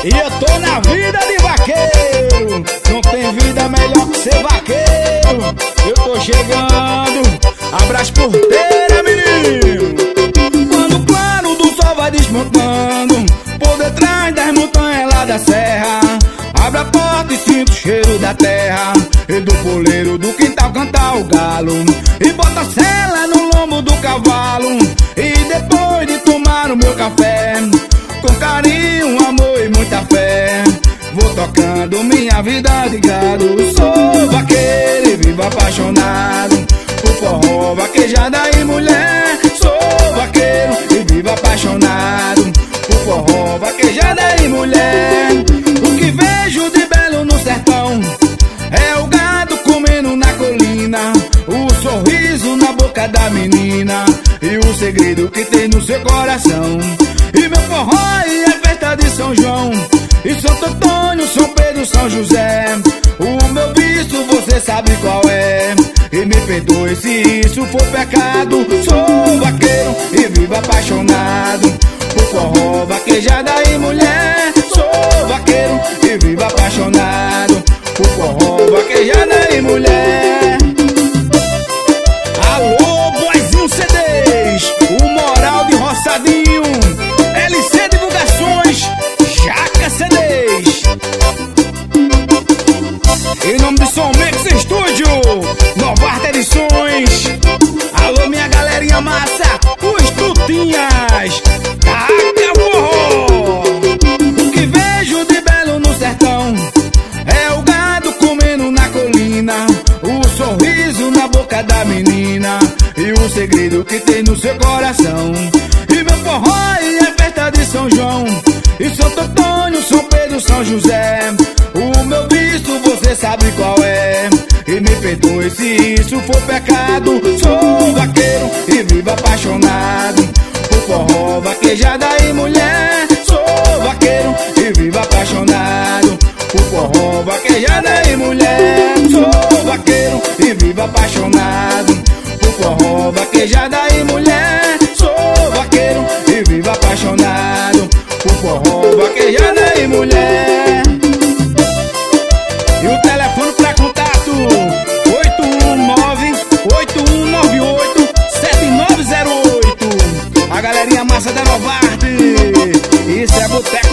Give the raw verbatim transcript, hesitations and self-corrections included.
E eu tô na vida de vaqueiro. Não tem vida melhor que ser vaqueiro. Eu tô chegando, abra as porteiras, menino. Quando o claro do sol vai desmontando por detrás das montanhas lá da serra, abre a porta e sinto o cheiro da terra e do poleiro do quintal cantar o galo. E bota a sela no lombo do cavalo. E depois de tomar o meu café, com carinho, amor e muita fé, vou tocando minha vida de gado. Sou vaqueiro e vivo apaixonado por forró, vaquejada e mulher. Sou vaqueiro e vivo apaixonado por forró, vaquejada e mulher. O que vejo de belo no sertão é o gado comendo na colina, o sorriso na boca da menina e o segredo que tem no seu coração. E meu forró e a festa de São João, e Santo Antônio, São Pedro, São José. O meu vício você sabe qual é, e me perdoe se isso for pecado. Sou vaqueiro e vivo apaixonado por forró, vaquejada e mulher. Sou vaqueiro e vivo apaixonado por forró, vaquejada e mulher. Alô, Boizinho C Ds, o moral de Roçadinho, L C Divulgações, Jaca C Ds. Em nome do Som Mix Estúdio, Novarta Edições. Alô, minha galerinha massa, os tutinhas, taca forró. O que vejo de belo no sertão é o gado comendo na colina, o sorriso na boca da menina e o segredo que tem no seu coração. E meu forró e a festa de São João, e Santo Antônio, São Pedro, São José. O meu vício você sabe qual é, e me perdoe se isso for pecado. Sou vaqueiro e vivo apaixonado por forró, vaquejada e mulher. Sou vaqueiro e vivo apaixonado por forró, vaquejada e mulher. Sou vaqueiro e vivo apaixonado por forró, vaquejada e mulher. Sou vaqueiro e vivo apaixonado por forró, vaquejada e mulher. E o telefone pra contato oito um nove, oito um nove oito, sete nove zero oito. A galerinha massa da Novarta, isso é boteco.